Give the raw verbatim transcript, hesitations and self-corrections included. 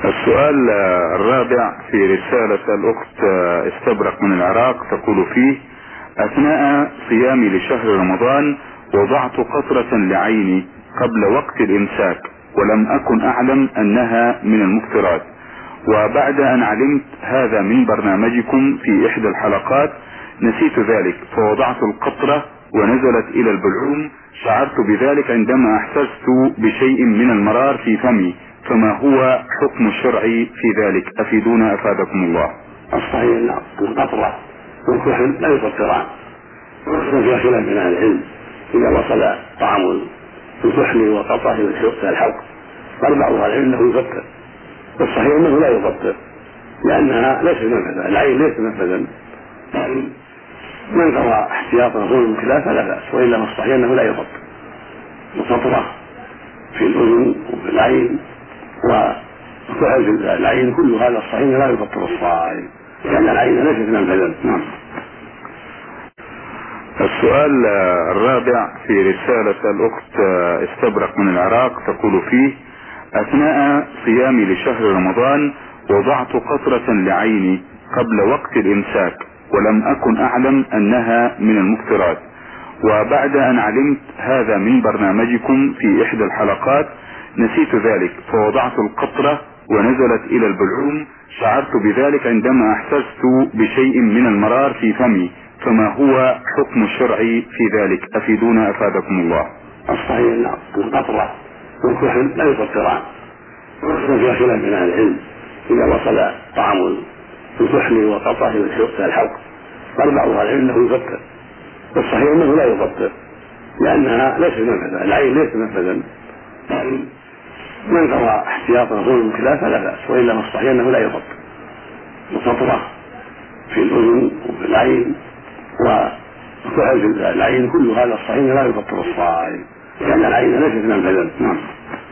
السؤال الرابع في رسالة الأخت استبرق من العراق، تقول فيه: أثناء صيامي لشهر رمضان وضعت قطرة لعيني قبل وقت الإمساك ولم أكن أعلم أنها من المفطرات، وبعد أن علمت هذا من برنامجكم في إحدى الحلقات نسيت ذلك فوضعت القطرة ونزلت إلى البلعوم. شعرت بذلك عندما أحسست بشيء من المرار في فمي، فما هو حكم الشرعي في ذلك؟ أفيدونا أفادكم الله. الصحيح أن القطرة والكحل لا يفطران، ويكون فيها خلاف من أهل العلم إذا وصل طعام الكحل والقطرة إلى الحلق، قال بعض أهل العلم أنه يفطر، والصحيح أنه لا يفطر لأنها ليست منفذا، العين ليست منفذا، من قضى احتياطا ظلم من خلاف فلا بأس، وإلا ما الصحيح أنه لا يفطر. القطرة في الأذن وفي العين وكحل في العين كل هذا الصحيح لا يفطر الصائم لأن العين ليست منفذا. نعم. السؤال الرابع في رسالة الأخت استبرق من العراق، تقول فيه: أثناء صيامي لشهر رمضان وضعت قطرة لعيني قبل وقت الإمساك ولم أكن أعلم أنها من المفطرات، وبعد أن علمت هذا من برنامجكم في إحدى الحلقات نسيت ذلك فوضعت القطرة ونزلت إلى البلعوم. شعرت بذلك عندما أحسست بشيء من المرار في فمي، فما هو حكم الشرعي في ذلك؟ أفيدونا أفادكم الله. الصحيح أن القطرة والكحل لا يفطران، ويكون فيها خلاف من أهل العلم إذا وصل طعام الكحل والقطرة إلى الحلق، قال بعض أهل العلم أنه يفطر، والصحيح أنه لا يفطر لأنها ليست منفذا، العين ليست منفذا، من قضى احتياطا ظلم من خلاف فلا بأس، وإلا ما الصحيح أنه لا يفطر. القطرة في الأذن وفي العين وكحل في العين كل هذا الصحيح لا يفطر الصائم لأن العين ليست منفذا. نعم.